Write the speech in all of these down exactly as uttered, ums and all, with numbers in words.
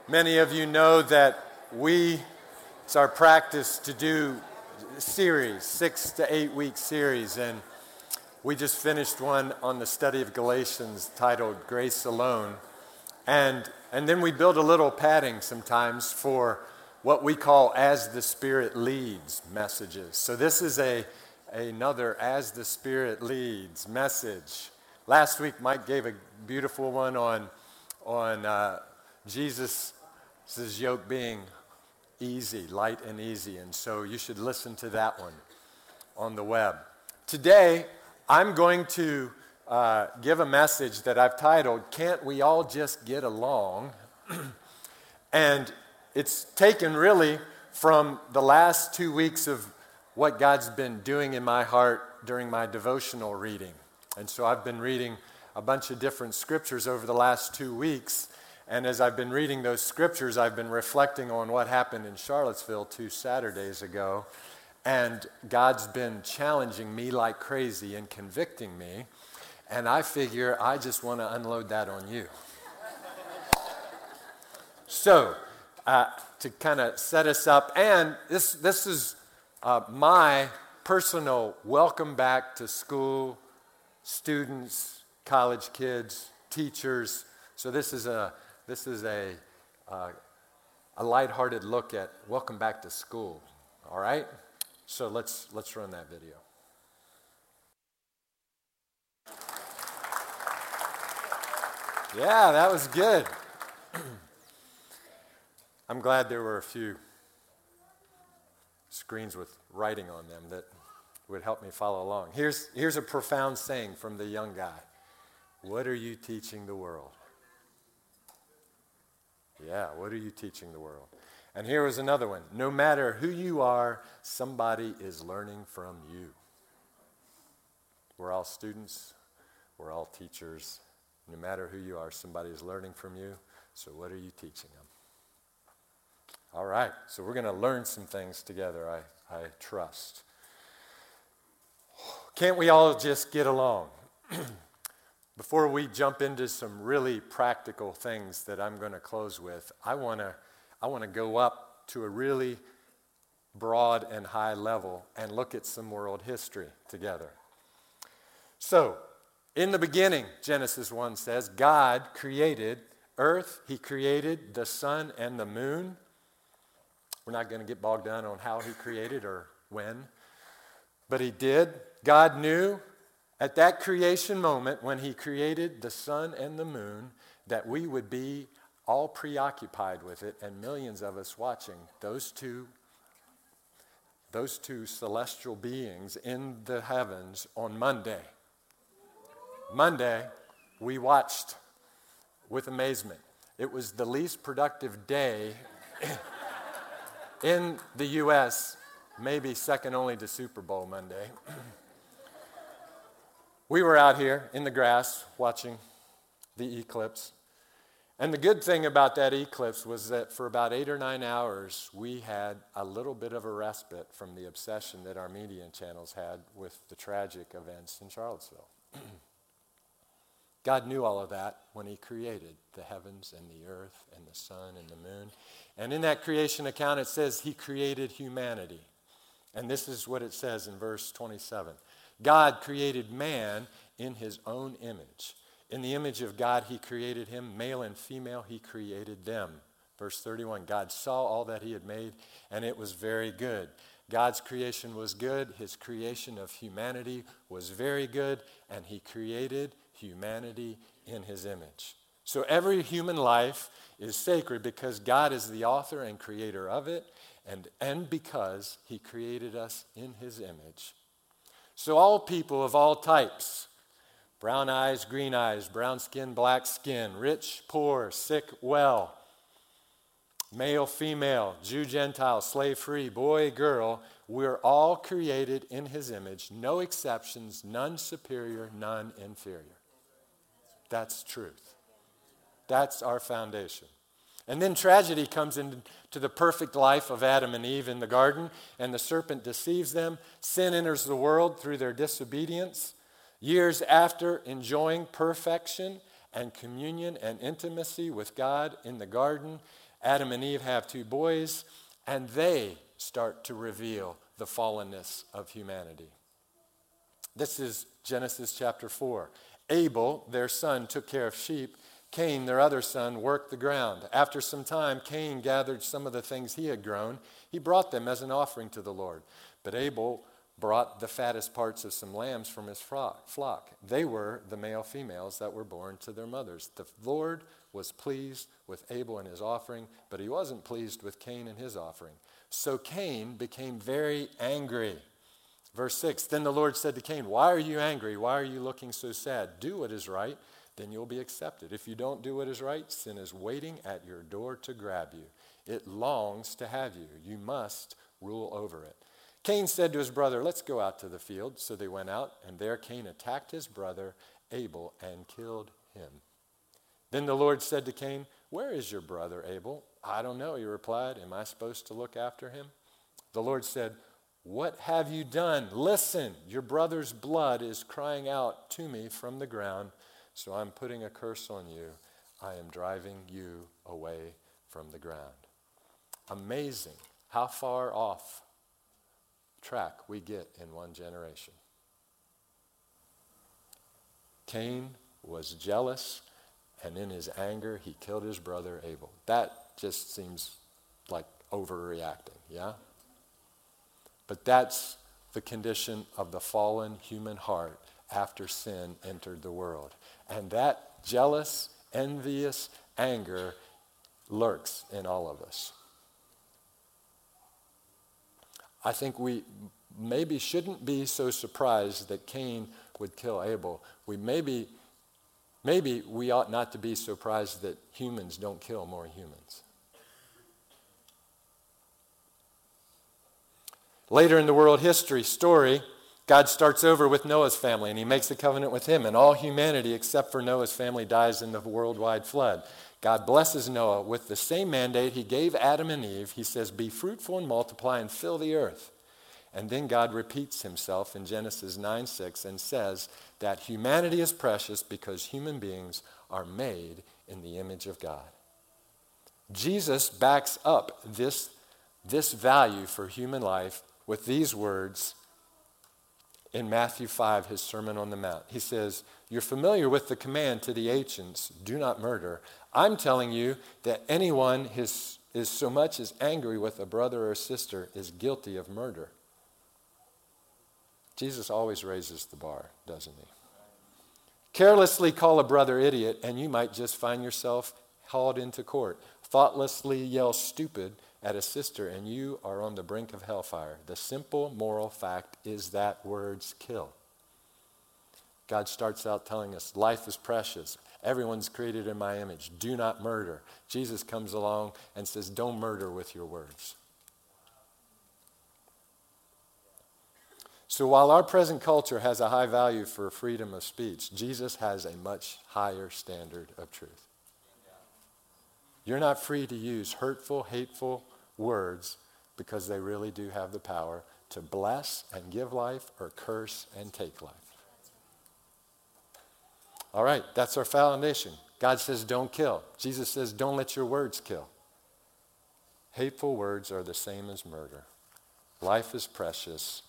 Many of you know that we, it's our practice to do series, six to eight week series, and we just finished one on the study of Galatians titled Grace Alone. And, and then we build a little padding sometimes for what we call As the Spirit Leads messages. So this is a another As the Spirit Leads message. Last week, Mike gave a beautiful one on, on uh, Jesus' yoke being easy, light and easy. And so you should listen to that one on the web. Today, I'm going to uh, give a message that I've titled, Can't We All Just Get Along? And it's taken really from the last two weeks of what God's been doing in my heart during my devotional reading. And so I've been reading a bunch of different scriptures over the last two weeks. And as I've been reading those scriptures, I've been reflecting on what happened in Charlottesville two Saturdays ago. And God's been challenging me like crazy and convicting me. And I figure I just want to unload that on you. So, uh, to kind of set us up, and this this is uh, my personal welcome back to school, students, college kids, teachers. So this is a this is a uh, a lighthearted look at welcome back to school. All right. So let's let's run that video. Yeah, that was good. I'm glad there were a few screens with writing on them that would help me follow along. Here's here's a profound saying from the young guy. What are you teaching the world? Yeah, what are you teaching the world? And here was another one. No matter who you are, somebody is learning from you. We're all students. We're all teachers. No matter who you are, somebody is learning from you. So what are you teaching them? All right. So we're going to learn some things together, I, I trust. Can't we all just get along? Before we jump into some really practical things that I'm going to close with, I want to I want to go up to a really broad and high level and look at some world history together. So, in the beginning, Genesis one says, God created earth. He created the sun and the moon. We're not going to get bogged down on how he created or when, but he did. God knew at that creation moment when he created the sun and the moon that we would be all preoccupied with it, and millions of us watching those two, those two celestial beings in the heavens on Monday. Monday, we watched with amazement. It was the least productive day in the U S, maybe second only to Super Bowl Monday. We were out here in the grass watching the eclipse. And the good thing about that eclipse was that for about eight or nine hours, we had a little bit of a respite from the obsession that our media channels had with the tragic events in Charlottesville. God knew all of that when he created the heavens and the earth and the sun and the moon. And in that creation account, it says he created humanity. And this is what it says in verse twenty-seven. God created man in his own image. In the image of God, he created him. Male and female, he created them. Verse thirty-one, God saw all that he had made, and it was very good. God's creation was good. His creation of humanity was very good, and he created humanity in his image. So every human life is sacred because God is the author and creator of it, and, and because he created us in his image. So all people of all types, brown eyes, green eyes, brown skin, black skin, rich, poor, sick, well, male, female, Jew, Gentile, slave free, boy, girl, we're all created in his image, no exceptions, none superior, none inferior. That's truth. That's our foundation. And then tragedy comes into the perfect life of Adam and Eve in the garden, and the serpent deceives them. Sin enters the world through their disobedience. Years after enjoying perfection and communion and intimacy with God in the garden, Adam and Eve have two boys, and they start to reveal the fallenness of humanity. This is Genesis chapter four. Abel, their son, took care of sheep. Cain, their other son, worked the ground. After some time, Cain gathered some of the things he had grown. He brought them as an offering to the Lord. But Abel brought the fattest parts of some lambs from his flock. They were the male females that were born to their mothers. The Lord was pleased with Abel and his offering, but he wasn't pleased with Cain and his offering. So Cain became very angry. Verse six, then the Lord said to Cain, why are you angry? Why are you looking so sad? Do what is right, then you'll be accepted. If you don't do what is right, sin is waiting at your door to grab you. It longs to have you. You must rule over it. Cain said to his brother, let's go out to the field. So they went out, and there Cain attacked his brother Abel and killed him. Then the Lord said to Cain, where is your brother Abel? I don't know, he replied. Am I supposed to look after him? The Lord said, what have you done? Listen, your brother's blood is crying out to me from the ground, so I'm putting a curse on you. I am driving you away from the ground. Amazing how far off track we get in one generation. Cain was jealous, and in his anger, he killed his brother Abel. That just seems like overreacting, yeah? But that's the condition of the fallen human heart after sin entered the world. And that jealous, envious anger lurks in all of us. I think we maybe shouldn't be so surprised that Cain would kill Abel. We maybe, maybe we ought not to be surprised that humans don't kill more humans. Later in the world history story, God starts over with Noah's family, and he makes a covenant with him, and all humanity except for Noah's family dies in the worldwide flood. God blesses Noah with the same mandate he gave Adam and Eve. He says, be fruitful and multiply and fill the earth. And then God repeats himself in Genesis nine six and says that humanity is precious because human beings are made in the image of God. Jesus backs up this, this value for human life with these words in Matthew five, his Sermon on the Mount. He says, you're familiar with the command to the ancients, do not murder. I'm telling you that anyone is, is so much as angry with a brother or sister is guilty of murder. Jesus always raises the bar, doesn't he? Carelessly call a brother idiot, and you might just find yourself hauled into court. Thoughtlessly yell stupid at a sister, and you are on the brink of hellfire. The simple moral fact is that words kill. God starts out telling us life is precious. Everyone's created in my image. Do not murder. Jesus comes along and says, don't murder with your words. So while our present culture has a high value for freedom of speech, Jesus has a much higher standard of truth. You're not free to use hurtful, hateful words because they really do have the power to bless and give life or curse and take life. All right, that's our foundation. God says don't kill. Jesus says don't let your words kill. Hateful words are the same as murder. Life is precious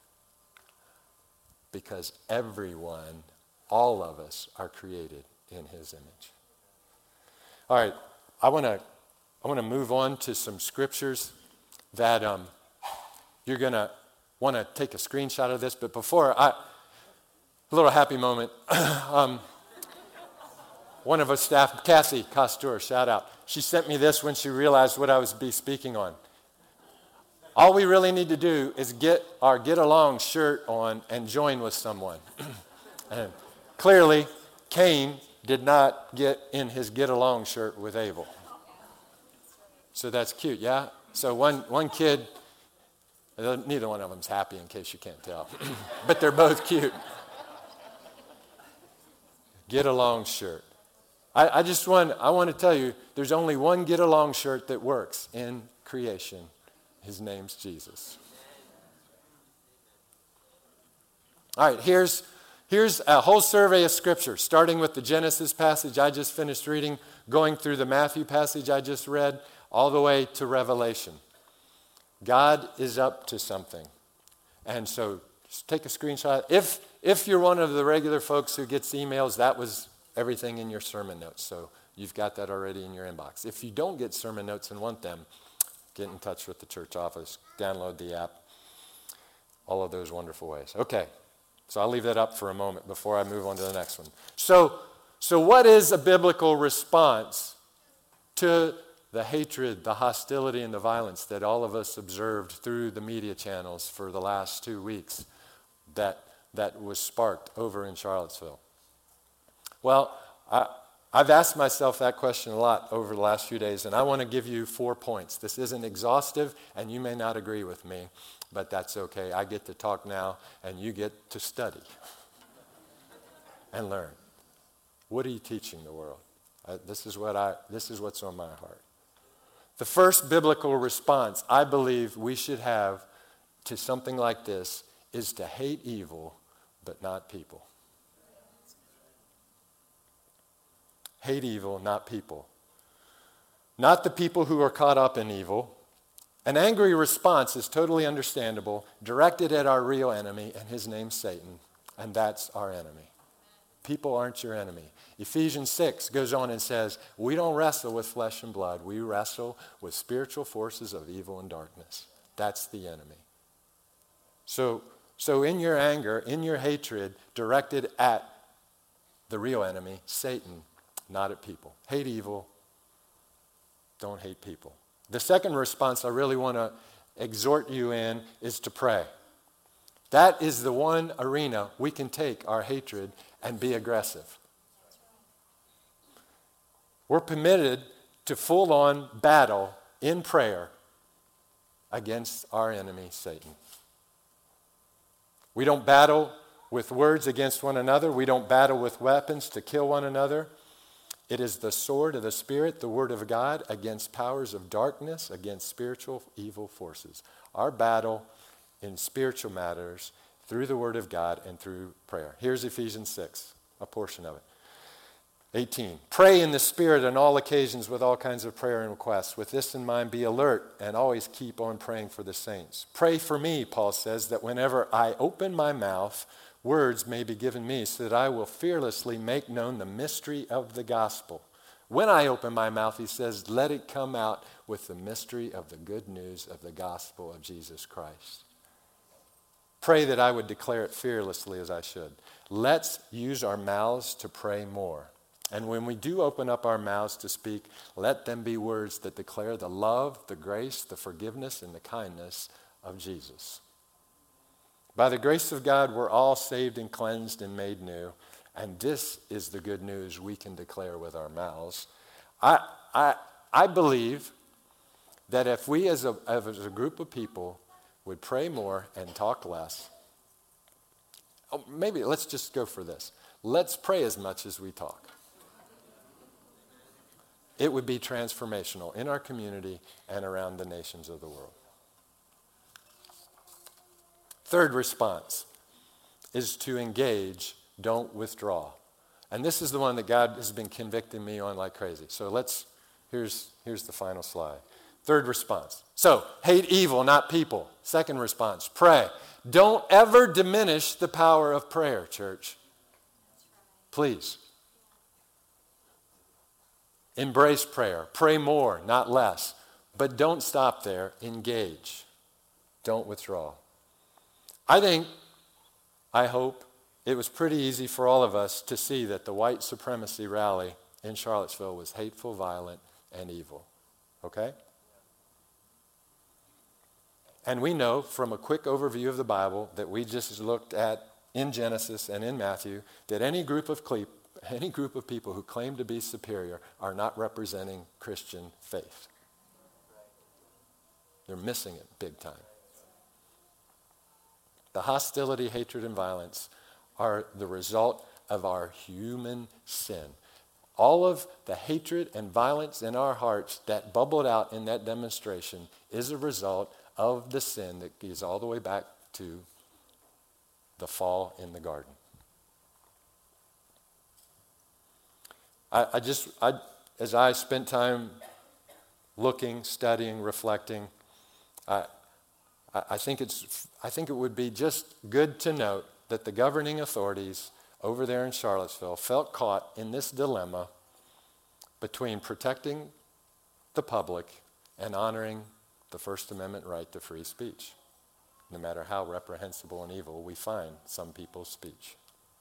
because everyone, all of us, are created in his image. All right, I want to I want to move on to some scriptures that um, you're going to want to take a screenshot of this. But before, I, a little happy moment. um, one of our staff, Cassie Costur, shout out. She sent me this when she realized what I was be speaking on. All we really need to do is get our Get Along shirt on and join with someone. And clearly, Cain did not get in his Get Along shirt with Abel. So that's cute, yeah? So one, one kid, neither one of them's happy in case you can't tell. But they're both cute. Get Along shirt. I, I just want, I want to tell you, there's only one Get Along shirt that works in creation. His name's Jesus. All right, here's, here's a whole survey of scripture, starting with the Genesis passage I just finished reading, going through the Matthew passage I just read. all the way to Revelation. God is up to something. And so just take a screenshot. If, if you're one of the regular folks who gets emails, that was everything in your sermon notes. So you've got that already in your inbox. If you don't get sermon notes and want them, get in touch with the church office, download the app, all of those wonderful ways. Okay, so I'll leave that up for a moment before I move on to the next one. So, so what is a biblical response to the hatred, the hostility, and the violence that all of us observed through the media channels for the last two weeks that, that was sparked over in Charlottesville? Well, I, I've asked myself that question a lot over the last few days, and I want to give you four points. This isn't exhaustive, and you may not agree with me, but that's okay. I get to talk now, and you get to study and learn. What are you teaching the world? Uh, this is what I. This is what's on my heart. The first biblical response I believe we should have to something like this is to hate evil, but not people. Hate evil, not people. Not the people who are caught up in evil. An angry response is totally understandable, directed at our real enemy, and his name's Satan, and that's our enemy. People aren't your enemy. Ephesians six goes on and says, we don't wrestle with flesh and blood. We wrestle with spiritual forces of evil and darkness. That's the enemy. So, so in your anger, in your hatred, directed at the real enemy, Satan, not at people. Hate evil, don't hate people. The second response I really want to exhort you in is to pray. That is the one arena we can take our hatred and be aggressive. We're permitted to full-on battle in prayer against our enemy, Satan. We don't battle with words against one another. We don't battle with weapons to kill one another. It is the sword of the Spirit, the Word of God, against powers of darkness, against spiritual evil forces. Our battle in spiritual matters through the Word of God and through prayer. Here's Ephesians six, a portion of it. eighteen, pray in the Spirit on all occasions with all kinds of prayer and requests. With this in mind, be alert and always keep on praying for the saints. Pray for me, Paul says, that whenever I open my mouth, words may be given me so that I will fearlessly make known the mystery of the gospel. When I open my mouth, he says, let it come out with the mystery of the good news of the gospel of Jesus Christ. Pray that I would declare it fearlessly as I should. Let's use our mouths to pray more. And when we do open up our mouths to speak, let them be words that declare the love, the grace, the forgiveness, and the kindness of Jesus. By the grace of God, we're all saved and cleansed and made new. And this is the good news we can declare with our mouths. I, I, I believe that if we as a, as a group of people would pray more and talk less, oh, maybe let's just go for this. Let's pray as much as we talk. It would be transformational in our community and around the nations of the world. Third response is to engage, don't withdraw. And this is the one that God has been convicting me on like crazy. So let's, here's, here's the final slide. Third response. So, hate evil, not people. Second response, pray. Don't ever diminish the power of prayer, church. Please. Embrace prayer. Pray more, not less. But don't stop there. Engage. Don't withdraw. I think, I hope, it was pretty easy for all of us to see that the white supremacy rally in Charlottesville was hateful, violent, and evil. Okay? And we know from a quick overview of the Bible that we just looked at in Genesis and in Matthew that any group of cle- any group of people who claim to be superior are not representing Christian faith. They're missing it big time. The hostility, hatred, and violence are the result of our human sin. All of the hatred and violence in our hearts that bubbled out in that demonstration is a result of the sin that goes all the way back to the fall in the garden. I, I just, I, as I spent time looking, studying, reflecting, I, I think it's, I think it would be just good to note that the governing authorities over there in Charlottesville felt caught in this dilemma between protecting the public and honoring the First Amendment right to free speech, no matter how reprehensible and evil we find some people's speech.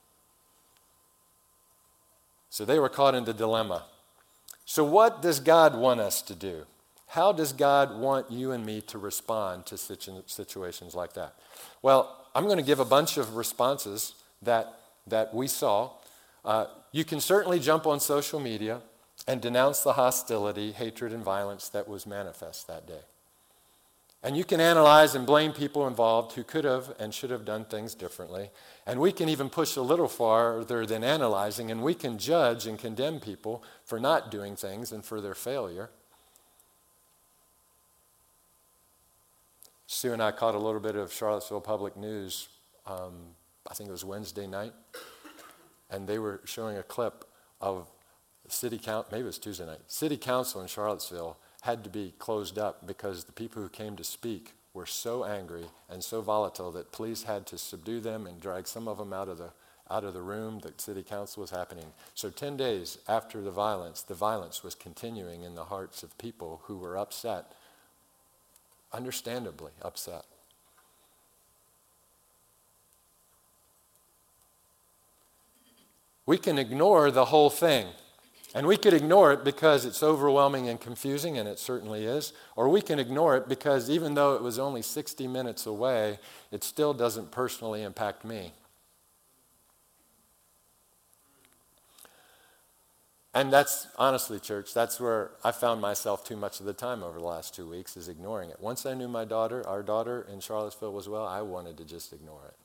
So they were caught in the dilemma. So what does God want us to do? How does God want you and me to respond to situ- situations like that? Well, I'm going to give a bunch of responses that, that we saw. Uh, you can certainly jump on social media and denounce the hostility, hatred, and violence that was manifest that day. And you can analyze and blame people involved who could have and should have done things differently. And we can even push a little farther than analyzing, and we can judge and condemn people for not doing things and for their failure. Sue and I caught a little bit of Charlottesville Public News, um, I think it was Wednesday night, and they were showing a clip of city council, maybe it was Tuesday night, city council in Charlottesville had to be closed up because the people who came to speak were so angry and so volatile that police had to subdue them and drag some of them out of the out of the room that city council was happening. So ten days after the violence, the violence was continuing in the hearts of people who were upset, understandably upset. We can ignore the whole thing. And we could ignore it because it's overwhelming and confusing, and it certainly is. Or we can ignore it because even though it was only sixty minutes away, it still doesn't personally impact me. And that's, honestly, church, that's where I found myself too much of the time over the last two weeks, is ignoring it. Once I knew my daughter, our daughter in Charlottesville was well, I wanted to just ignore it.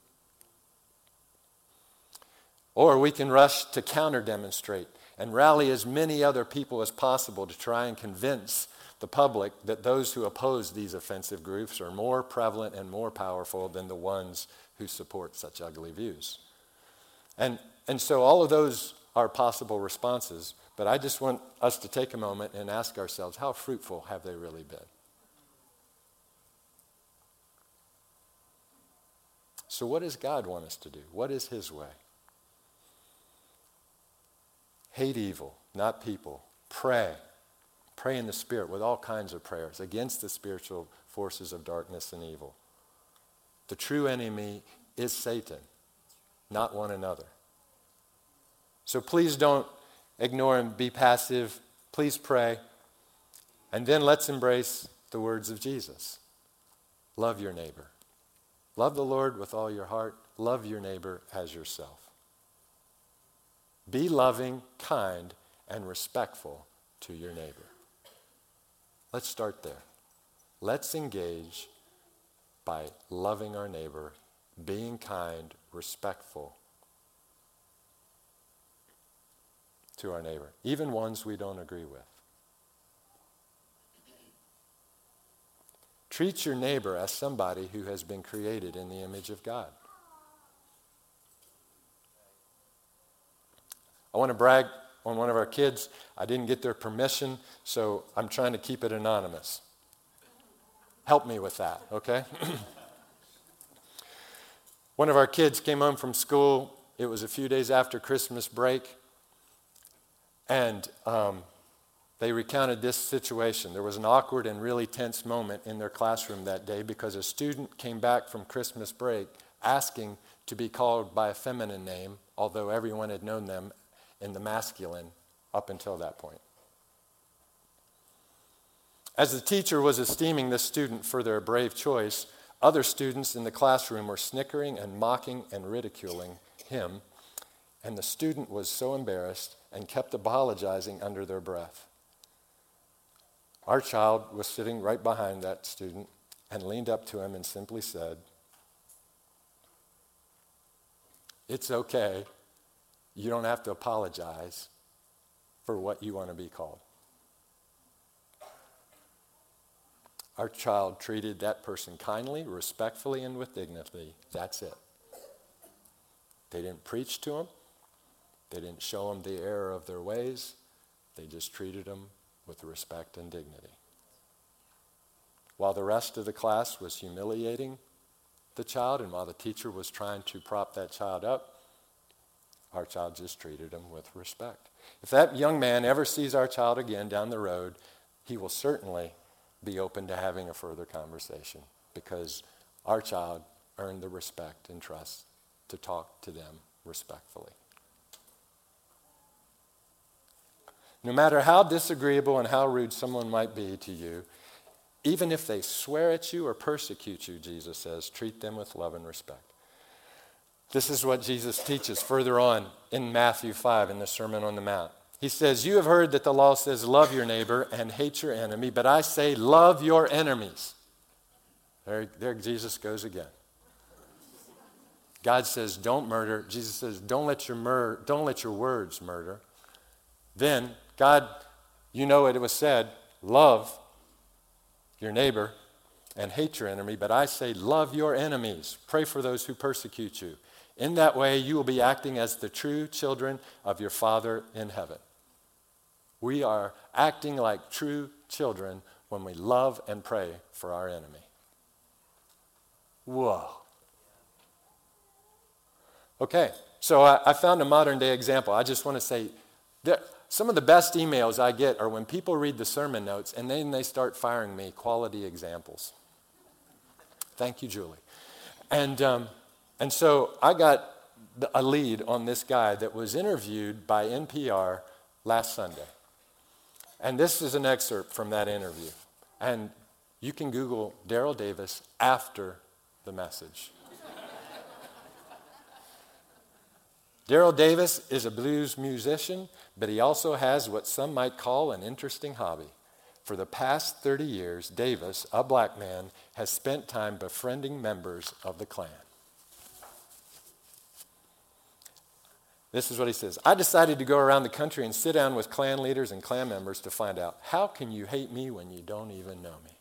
Or we can rush to counter-demonstrate and rally as many other people as possible to try and convince the public that those who oppose these offensive groups are more prevalent and more powerful than the ones who support such ugly views. And, and so all of those are possible responses, but I just want us to take a moment and ask ourselves, how fruitful have they really been? So what does God want us to do? What is his way? Hate evil, not people. Pray. Pray in the Spirit with all kinds of prayers against the spiritual forces of darkness and evil. The true enemy is Satan, not one another. So please don't ignore and be passive. Please pray. And then let's embrace the words of Jesus. Love your neighbor. Love the Lord with all your heart. Love your neighbor as yourself. Be loving, kind, and respectful to your neighbor. Let's start there. Let's engage by loving our neighbor, being kind, respectful to our neighbor, even ones we don't agree with. Treat your neighbor as somebody who has been created in the image of God. I want to brag on one of our kids. I didn't get their permission, so I'm trying to keep it anonymous. Help me with that, okay? One of our kids came home from school. It was a few days after Christmas break, and um, they recounted this situation. There was an awkward and really tense moment in their classroom that day because a student came back from Christmas break asking to be called by a feminine name, although everyone had known them in the masculine up until that point. As the teacher was esteeming this student for their brave choice, other students in the classroom were snickering and mocking and ridiculing him, and the student was so embarrassed and kept apologizing under their breath. Our child was sitting right behind that student and leaned up to him and simply said, "It's okay. You don't have to apologize for what you want to be called." Our child treated that person kindly, respectfully, and with dignity. That's it. They didn't preach to him. They didn't show them the error of their ways. They just treated them with respect and dignity. While the rest of the class was humiliating the child, and while the teacher was trying to prop that child up, our child just treated him with respect. If that young man ever sees our child again down the road, he will certainly be open to having a further conversation, because our child earned the respect and trust to talk to them respectfully. No matter how disagreeable and how rude someone might be to you, even if they swear at you or persecute you, Jesus says, treat them with love and respect. This is what Jesus teaches further on in Matthew five in the Sermon on the Mount. He says, you have heard that the law says, love your neighbor and hate your enemy, but I say, love your enemies. There, there Jesus goes again. God says, don't murder. Jesus says, don't let your mur- don't let your words murder. Then, God, you know it was said, love your neighbor and hate your enemy, but I say, love your enemies. Pray for those who persecute you. In that way, you will be acting as the true children of your Father in heaven. We are acting like true children when we love and pray for our enemy. Whoa. Okay, so I, I found a modern day example. I just want to say that some of the best emails I get are when people read the sermon notes and then they start firing me quality examples. Thank you, Julie. And um, and so I got a lead on this guy that was interviewed by N P R last Sunday. And this is an excerpt from that interview. And you can Google Daryl Davis after the message. Daryl Davis is a blues musician, but he also has what some might call an interesting hobby. For the past thirty years, Davis, a black man, has spent time befriending members of the Klan. This is what he says. I decided to go around the country and sit down with Klan leaders and Klan members to find out, how can you hate me when you don't even know me?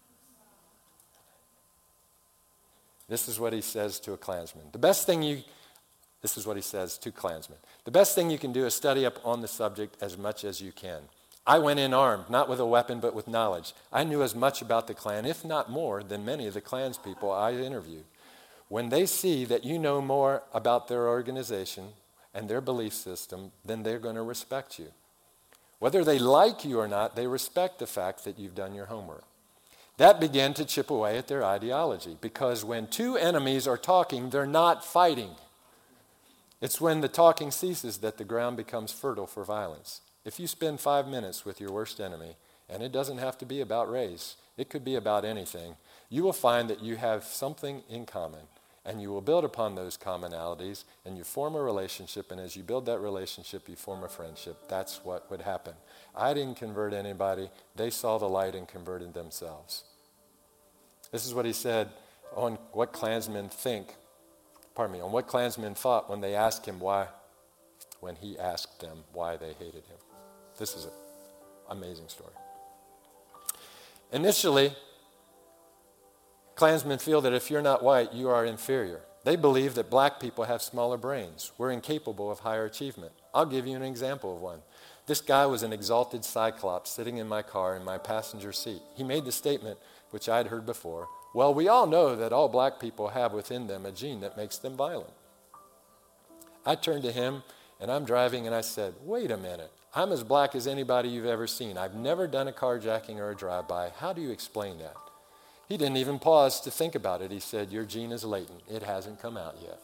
This is what he says to a Klansman. The best thing you... This is what he says to Klansmen. The best thing you can do is study up on the subject as much as you can. I went in armed, not with a weapon, but with knowledge. I knew as much about the Klan, if not more, than many of the Klans people I interviewed. When they see that you know more about their organization and their belief system, then they're going to respect you. Whether they like you or not, they respect the fact that you've done your homework. That began to chip away at their ideology, because when two enemies are talking, they're not fighting. It's when the talking ceases that the ground becomes fertile for violence. If you spend five minutes with your worst enemy, and it doesn't have to be about race, it could be about anything, you will find that you have something in common, and you will build upon those commonalities, and you form a relationship, and as you build that relationship, you form a friendship. That's what would happen. I didn't convert anybody. They saw the light and converted themselves. This is what he said on what Klansmen think Pardon me, on what Klansmen thought when they asked him why, when he asked them why they hated him. This is an amazing story. Initially, Klansmen feel that if you're not white, you are inferior. They believe that black people have smaller brains. We're incapable of higher achievement. I'll give you an example of one. This guy was an exalted cyclops sitting in my car in my passenger seat. He made the statement, which I'd heard before, well, we all know that all black people have within them a gene that makes them violent. I turned to him, and I'm driving, and I said, wait a minute. I'm as black as anybody you've ever seen. I've never done a carjacking or a drive-by. How do you explain that? He didn't even pause to think about it. He said, your gene is latent. It hasn't come out yet.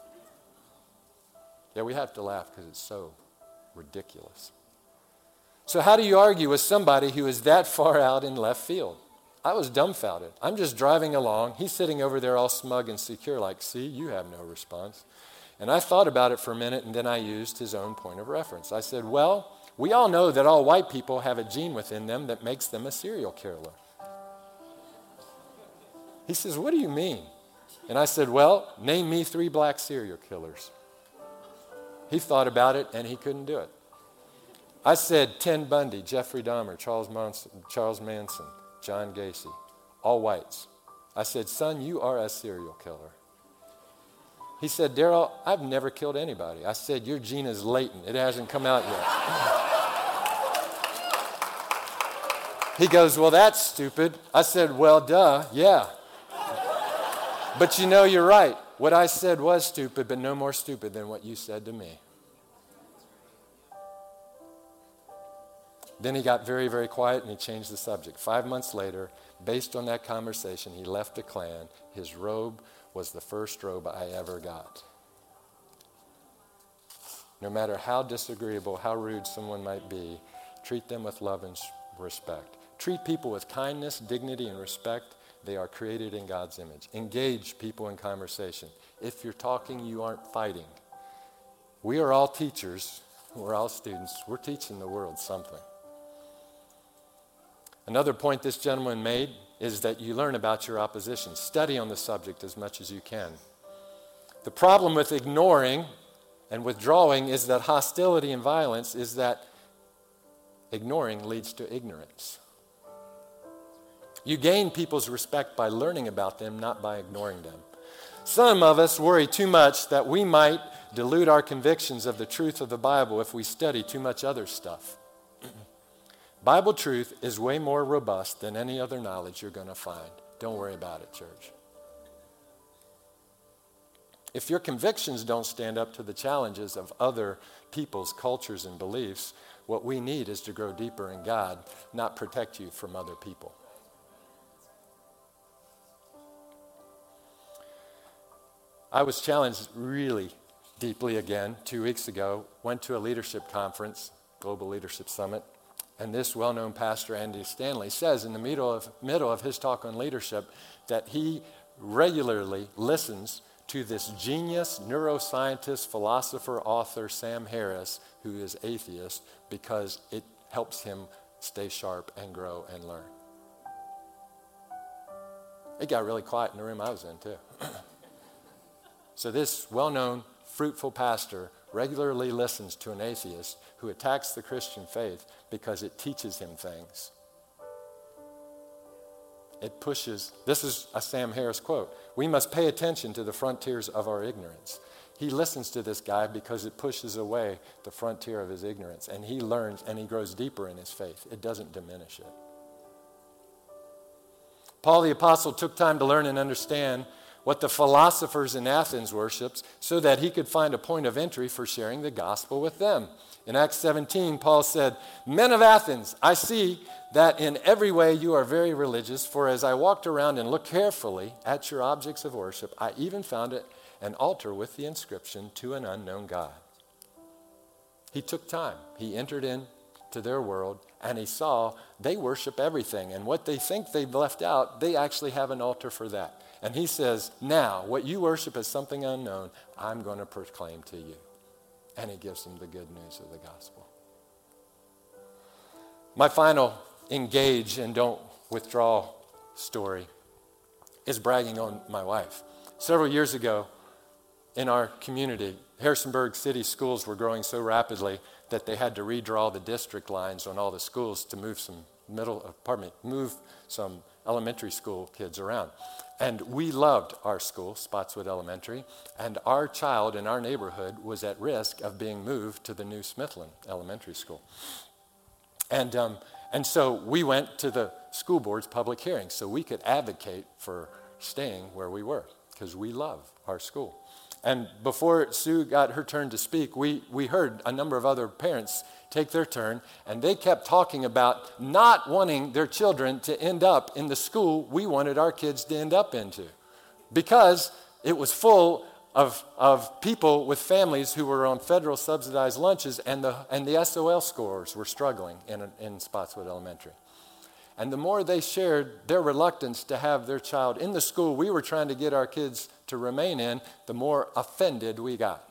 Yeah, we have to laugh because it's so ridiculous. So how do you argue with somebody who is that far out in left field? I was dumbfounded. I'm just driving along. He's sitting over there all smug and secure, like, see, you have no response. And I thought about it for a minute, and then I used his own point of reference. I said, well, we all know that all white people have a gene within them that makes them a serial killer. He says, what do you mean? And I said, well, name me three black serial killers. He thought about it, and he couldn't do it. I said, Ted Bundy, Jeffrey Dahmer, Charles Manson, Charles Manson, John Gacy, all whites. I said, son, you are a serial killer. He said, Daryl, I've never killed anybody. I said, your gene is latent. It hasn't come out yet. He goes, well, that's stupid. I said, well, duh, yeah. But you know, you're right. What I said was stupid, but no more stupid than what you said to me. Then he got very, very quiet and he changed the subject. Five months later, based on that conversation, he left the Klan. His robe was the first robe I ever got. No matter how disagreeable, how rude someone might be, treat them with love and respect. Treat people with kindness, dignity, and respect. They are created in God's image. Engage people in conversation. If you're talking, you aren't fighting. We are all teachers. We're all students. We're teaching the world something. Another point this gentleman made is that you learn about your opposition. Study on the subject as much as you can. The problem with ignoring and withdrawing is that hostility and violence is that ignoring leads to ignorance. You gain people's respect by learning about them, not by ignoring them. Some of us worry too much that we might dilute our convictions of the truth of the Bible if we study too much other stuff. Bible truth is way more robust than any other knowledge you're going to find. Don't worry about it, church. If your convictions don't stand up to the challenges of other people's cultures and beliefs, what we need is to grow deeper in God, not protect you from other people. I was challenged really deeply again two weeks ago. Went to a leadership conference, Global Leadership Summit, and this well-known pastor, Andy Stanley, says in the middle of, middle of his talk on leadership that he regularly listens to this genius, neuroscientist, philosopher, author, Sam Harris, who is atheist, because it helps him stay sharp and grow and learn. It got really quiet in the room I was in, too. So this well-known, fruitful pastor regularly listens to an atheist who attacks the Christian faith because it teaches him things. It pushes, this is a Sam Harris quote, "We must pay attention to the frontiers of our ignorance." He listens to this guy because it pushes away the frontier of his ignorance, and he learns and he grows deeper in his faith. It doesn't diminish it. Paul the Apostle took time to learn and understand what the philosophers in Athens worshipped so that he could find a point of entry for sharing the gospel with them. In Acts seventeen, Paul said, "Men of Athens, I see that in every way you are very religious, for as I walked around and looked carefully at your objects of worship, I even found it an altar with the inscription, 'To an unknown God.'" He took time. He entered into their world, and he saw they worship everything. And what they think they've left out, they actually have an altar for that. And he says, now, what you worship as something unknown, I'm going to proclaim to you. And he gives them the good news of the gospel. My final engage and don't withdraw story is bragging on my wife. Several years ago in our community, Harrisonburg City schools were growing so rapidly that they had to redraw the district lines on all the schools to move some middle, pardon me, move some elementary school kids around. And we loved our school, Spotswood Elementary, and our child in our neighborhood was at risk of being moved to the new Smithland Elementary School. And um, and so we went to the school board's public hearing so we could advocate for staying where we were because we love our school. And before Sue got her turn to speak, we, we heard a number of other parents take their turn, and they kept talking about not wanting their children to end up in the school we wanted our kids to end up into because it was full of, of people with families who were on federal subsidized lunches, and the, and the S O L scores were struggling in, in Spotswood Elementary. And the more they shared their reluctance to have their child in the school we were trying to get our kids to remain in, the more offended we got.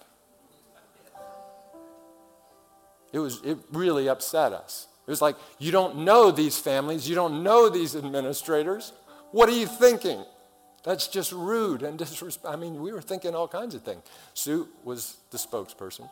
It was, it really upset us. It was like, you don't know these families, you don't know these administrators. What are you thinking? That's just rude and disrespectful. I mean, we were thinking all kinds of things. Sue was the spokesperson.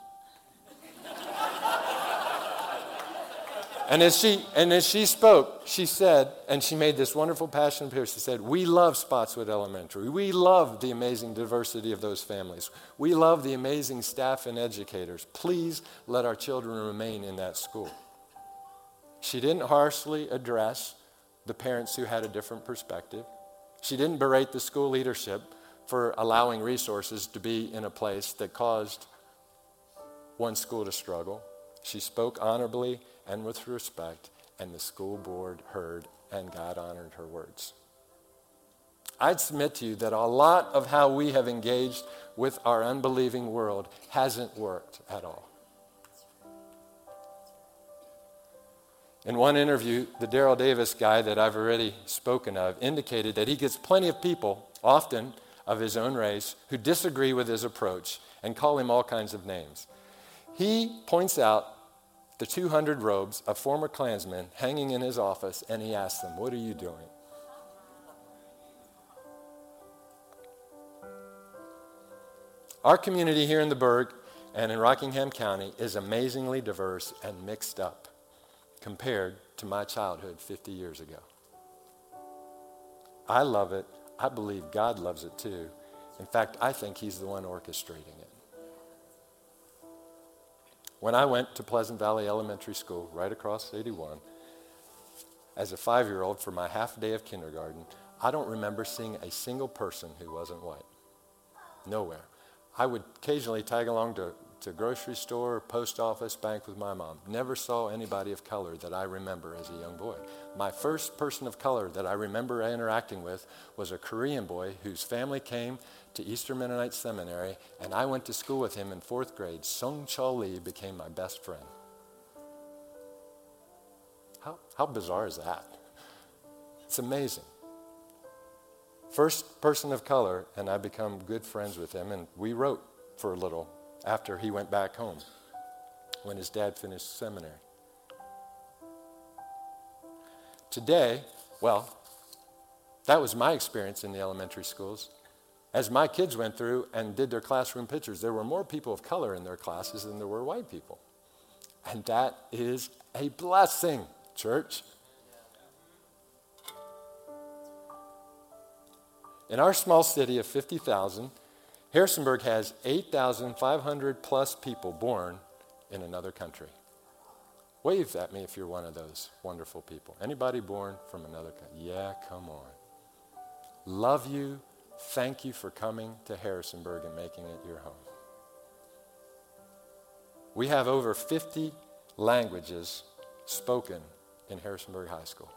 And as she and as she spoke, she said, and she made this wonderful passion appear. She said, "We love Spotswood Elementary. We love the amazing diversity of those families. We love the amazing staff and educators. Please let our children remain in that school." She didn't harshly address the parents who had a different perspective. She didn't berate the school leadership for allowing resources to be in a place that caused one school to struggle. She spoke honorably and with respect, and the school board heard, and God honored her words. I'd submit to you that a lot of how we have engaged with our unbelieving world hasn't worked at all. In one interview, the Daryl Davis guy that I've already spoken of indicated that he gets plenty of people, often of his own race, who disagree with his approach and call him all kinds of names. He points out the two hundred robes of former Klansmen hanging in his office, and he asks them, "What are you doing?" Our community here in the Burg and in Rockingham County is amazingly diverse and mixed up compared to my childhood fifty years ago. I love it. I believe God loves it too. In fact, I think he's the one orchestrating it. When I went to Pleasant Valley Elementary School, right across eighty-one, as a five-year-old for my half day of kindergarten, I don't remember seeing a single person who wasn't white. Nowhere. I would occasionally tag along to, to grocery store, post office, bank with my mom. Never saw anybody of color that I remember as a young boy. My first person of color that I remember interacting with was a Korean boy whose family came to Eastern Mennonite Seminary, and I went to school with him in fourth grade. Sung Chol Lee became my best friend. How, how bizarre is that? It's amazing. First person of color, and I become good friends with him, and we wrote for a little after he went back home when his dad finished seminary. Today, well, that was my experience in the elementary schools. As my kids went through and did their classroom pictures, there were more people of color in their classes than there were white people. And that is a blessing, church. In our small city of fifty thousand, Harrisonburg has eight thousand five hundred plus people born in another country. Wave at me if you're one of those wonderful people. Anybody born from another country? Yeah, come on. Love you. Thank you for coming to Harrisonburg and making it your home. We have over fifty languages spoken in Harrisonburg High School.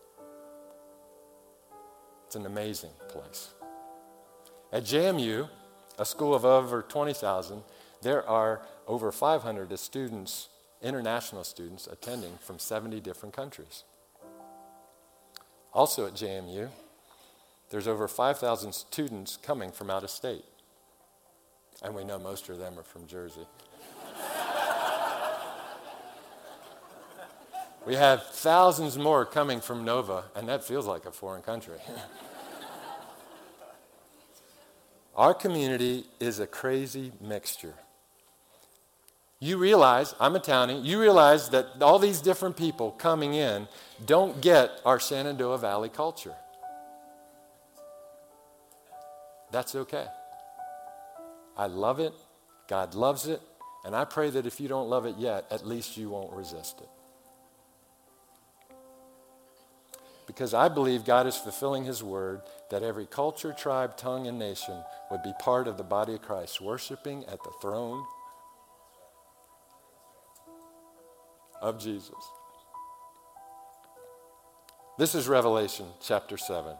It's an amazing place. At J M U, a school of over twenty thousand, there are over five hundred students, international students, attending from seventy different countries. Also at J M U, there's over five thousand students coming from out of state. And we know most of them are from Jersey. We have thousands more coming from Nova, and that feels like a foreign country. Our community is a crazy mixture. You realize, I'm a townie, you realize that all these different people coming in don't get our Shenandoah Valley culture. That's okay. I love it, God loves it, and I pray that if you don't love it yet, at least you won't resist it. Because I believe God is fulfilling his word that every culture, tribe, tongue, and nation would be part of the body of Christ, worshiping at the throne of Jesus. This is Revelation chapter seven.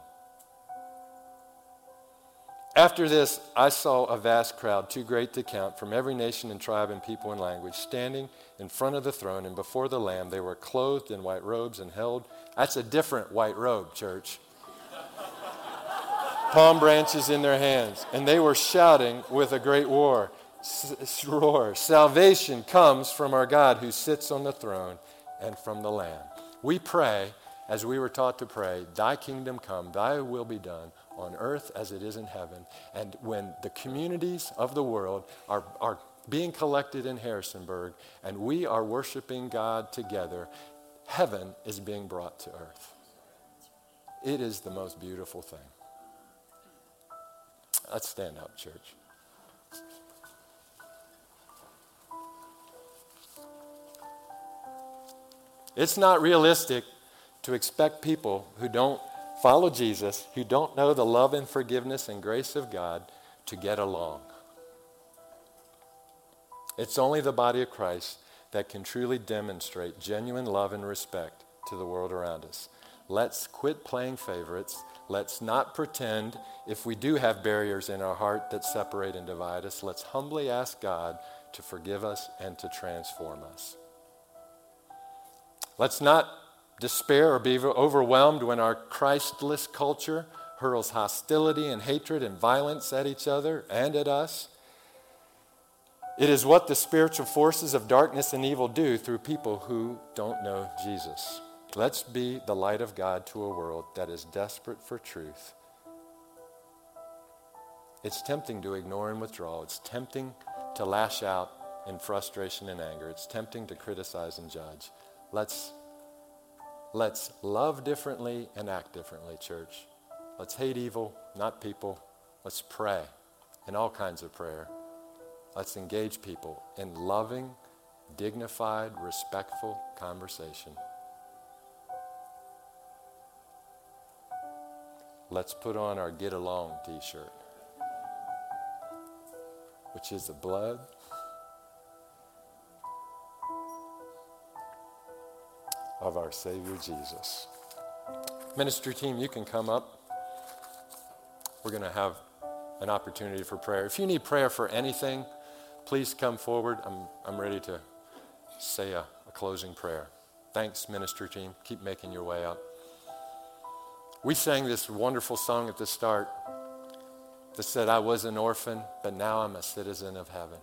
After this, I saw a vast crowd, too great to count, from every nation and tribe and people and language, standing in front of the throne and before the Lamb. They were clothed in white robes and held, that's a different white robe, church, palm branches in their hands. And they were shouting with a great war, s- roar, salvation comes from our God who sits on the throne and from the Lamb. We pray, as we were taught to pray, thy kingdom come, thy will be done on earth as it is in heaven. And when the communities of the world are, are being collected in Harrisonburg and we are worshiping God together, heaven is being brought to earth. It is the most beautiful thing. Let's stand up, church. It's not realistic to expect people who don't follow Jesus, who don't know the love and forgiveness and grace of God, to get along. It's only the body of Christ that can truly demonstrate genuine love and respect to the world around us. Let's quit playing favorites. Let's not pretend, if we do have barriers in our heart that separate and divide us, let's humbly ask God to forgive us and to transform us. Let's not despair or be overwhelmed when our Christless culture hurls hostility and hatred and violence at each other and at us. It is what the spiritual forces of darkness and evil do through people who don't know Jesus. Let's be the light of God to a world that is desperate for truth. It's tempting to ignore and withdraw. It's tempting to lash out in frustration and anger. It's tempting to criticize and judge. Let's, let's love differently and act differently, church. Let's hate evil, not people. Let's pray in all kinds of prayer. Let's engage people in loving, dignified, respectful conversation. Let's put on our Get Along t-shirt, which is the blood of our Savior Jesus. Ministry team, you can come up. We're going to have an opportunity for prayer. If you need prayer for anything, please come forward. I'm, I'm ready to say a, a closing prayer. Thanks, ministry team. Keep making your way up. We sang this wonderful song at the start that said, I was an orphan, but now I'm a citizen of heaven.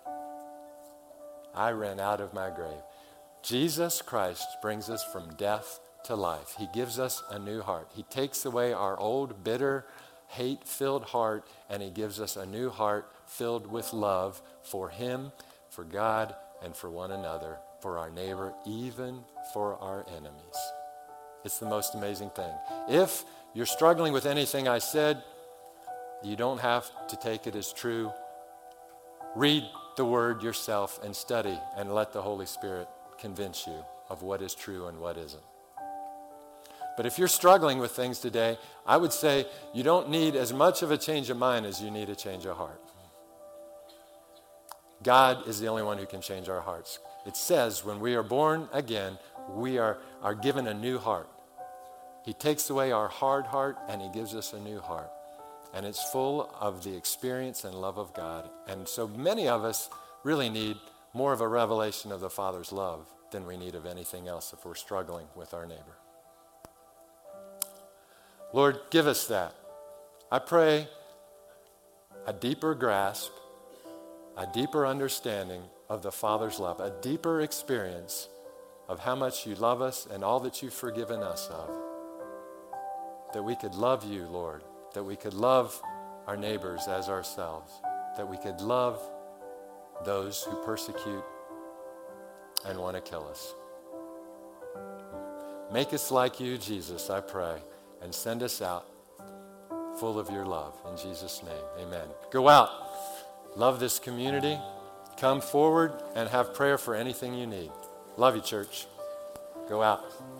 I ran out of my grave. Jesus Christ brings us from death to life. He gives us a new heart. He takes away our old, bitter, hate-filled heart, and he gives us a new heart filled with love for him, for God, and for one another, for our neighbor, even for our enemies. It's the most amazing thing. If you're struggling with anything I said, you don't have to take it as true. Read the word yourself and study and let the Holy Spirit convince you of what is true and what isn't. But if you're struggling with things today, I would say you don't need as much of a change of mind as you need a change of heart. God is the only one who can change our hearts. It says when we are born again, we are, are given a new heart. He takes away our hard heart and he gives us a new heart. And it's full of the experience and love of God. And so many of us really need more of a revelation of the Father's love than we need of anything else if we're struggling with our neighbor. Lord, give us that. I pray a deeper grasp, a deeper understanding of the Father's love, a deeper experience of how much you love us and all that you've forgiven us of. That we could love you, Lord. That we could love our neighbors as ourselves. That we could love those who persecute and want to kill us. Make us like you, Jesus, I pray, and send us out full of your love. In Jesus' name, amen. Go out, love this community, come forward, and have prayer for anything you need. Love you, church. Go out.